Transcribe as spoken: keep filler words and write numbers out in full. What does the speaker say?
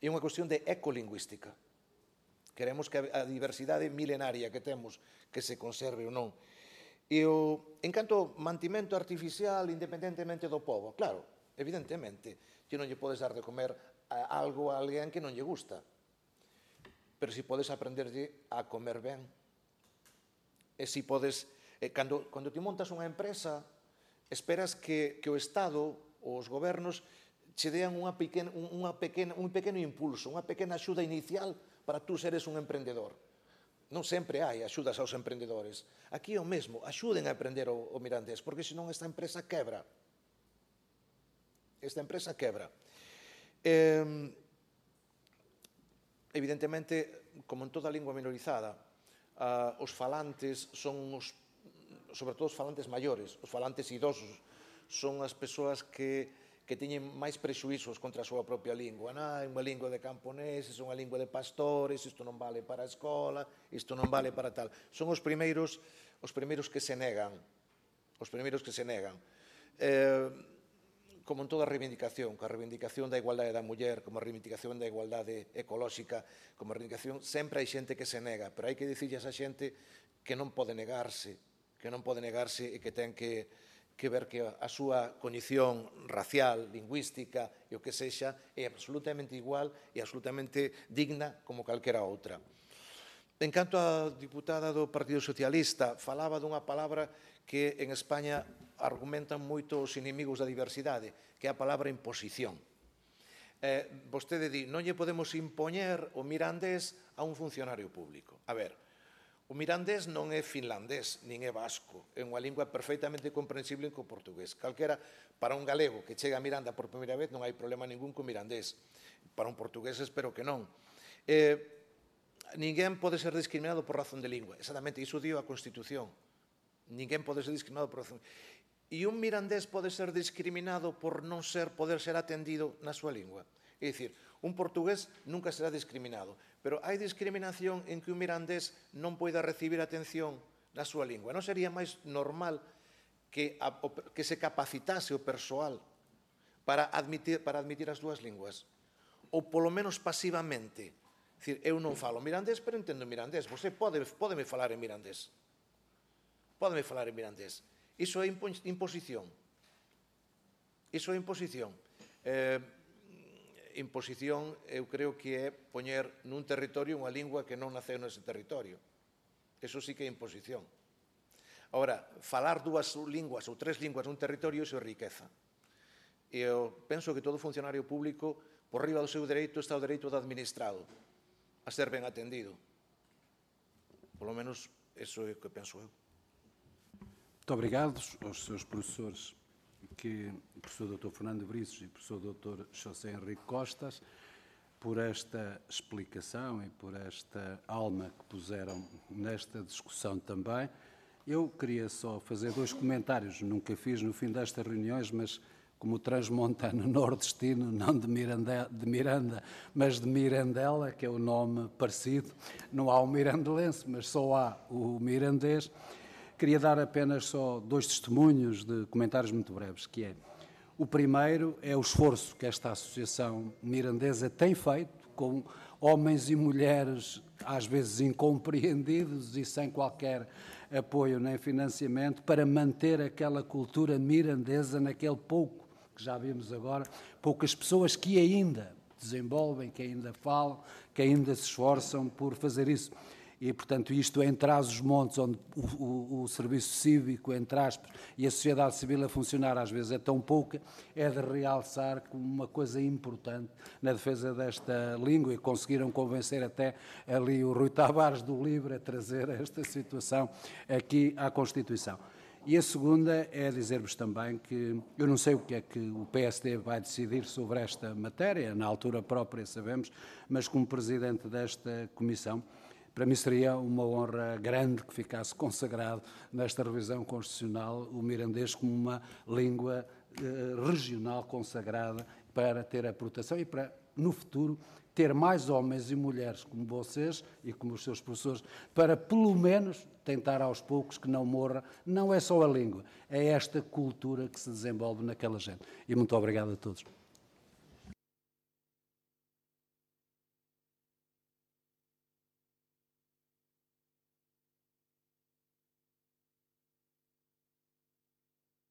é unha cuestión de ecolingüística. Queremos que a diversidade milenaria que temos que se conserve ou non. E o, en canto ao mantimento artificial independentemente do pobo, claro, evidentemente, que non lle podes dar de comer a algo a alguén que non lle gusta. Pero si podes aprenderlle a comer ben. E si podes, eh, cando, cando ti montas unha empresa, esperas que, que o Estado, os gobernos, che dean unha pequena, unha pequena, un pequeno impulso, unha pequena axuda inicial para tú seres un emprendedor. Non sempre hai axudas aos emprendedores. Aquí é o mesmo, axuden a aprender o, o mirandés, porque senón esta empresa quebra. Esta empresa quebra. Eh, evidentemente, como en toda lingua minorizada, uh, os falantes son os, sobre todo os falantes maiores, os falantes idosos, son as persoas que que teñen máis prexuízos contra a súa propia lingua. Ah, é unha lingua de camponeses, é unha lingua de pastores, isto non vale para a escola, isto non vale para tal. Son os primeiros, os primeiros que se negan. Os primeiros que se negan. Eh, como en toda reivindicación, coa reivindicación da igualdade da muller, como a reivindicación da igualdade ecolóxica, como a reivindicación, sempre hai xente que se nega, pero hai que dicirlle a esa xente que non pode negarse, que non pode negarse e que ten que que ver que a súa coñición racial, lingüística e o que sexa é absolutamente igual e absolutamente digna como calquera outra. En canto a diputada do Partido Socialista, falaba dunha palabra que en España argumentan moito os inimigos da diversidade, que é a palabra imposición. Eh, vostede di, non lle podemos impoñer o mirandés a un funcionario público. A ver, o mirandés non é finlandés, nin é vasco. É unha lingua perfectamente comprensible co portugués. Calquera, para un galego que chega a Miranda por primeira vez, non hai problema ningún co mirandés. Para un portugués, espero que non. Eh, ninguén pode ser discriminado por razón de lingua. Exactamente, iso dio a Constitución. Ninguén pode ser discriminado por razón. E un mirandés pode ser discriminado por non ser, poder ser atendido na súa lingua. É dicir, un portugués nunca será discriminado, pero hai discriminación en que un mirandés non poida recibir atención na súa lingua. Non sería máis normal que, a, que se capacitase o persoal para admitir, para admitir as dúas linguas? Ou polo menos pasivamente. É dicir, eu non falo mirandés, pero entendo mirandés. Você pode, pode me falar en mirandés. Pode me falar en mirandés. Iso é imposición. Iso é imposición. Eh, imposición, eu creo que é poñer nun territorio unha lingua que non naceu nese territorio. Eso sí que é imposición. Ahora, falar dúas linguas ou tres linguas nun territorio, iso é riqueza. E eu penso que todo funcionario público, por riba do seu dereito, está o dereito do administrado a ser ben atendido. Por lo menos, eso é o que penso eu. Muito obrigado aos seus professores, que o professor doutor Fernando Brices e o professor doutor José Henrique Costas, por esta explicação e por esta alma que puseram nesta discussão também. Eu queria só fazer dois comentários, nunca fiz no fim destas reuniões, mas como transmontano nordestino, não de Miranda, de Miranda, mas de Mirandela, que é o nome parecido, não há o mirandelense, mas só há o mirandês. Queria dar apenas só dois testemunhos de comentários muito breves, que é, o primeiro é o esforço que esta associação mirandesa tem feito, com homens e mulheres às vezes incompreendidos e sem qualquer apoio nem financiamento, para manter aquela cultura mirandesa naquele pouco, que já vimos agora, poucas pessoas que ainda desenvolvem, que ainda falam, que ainda se esforçam por fazer isso. E, portanto, isto em Trás-os-Montes, onde o, o, o serviço cívico, entre aspas, e a sociedade civil a funcionar às vezes é tão pouca, é de realçar como uma coisa importante na defesa desta língua, e conseguiram convencer até ali o Rui Tavares do Livre a trazer esta situação aqui à Constituição. E a segunda é dizer-vos também que eu não sei o que é que o P S D vai decidir sobre esta matéria, na altura própria sabemos, mas como Presidente desta Comissão, para mim seria uma honra grande que ficasse consagrado nesta revisão constitucional o mirandês como uma língua eh, regional consagrada para ter a proteção e para, no futuro, ter mais homens e mulheres como vocês e como os seus professores, para pelo menos tentar aos poucos que não morra. Não é só a língua, é esta cultura que se desenvolve naquela gente. E muito obrigado a todos.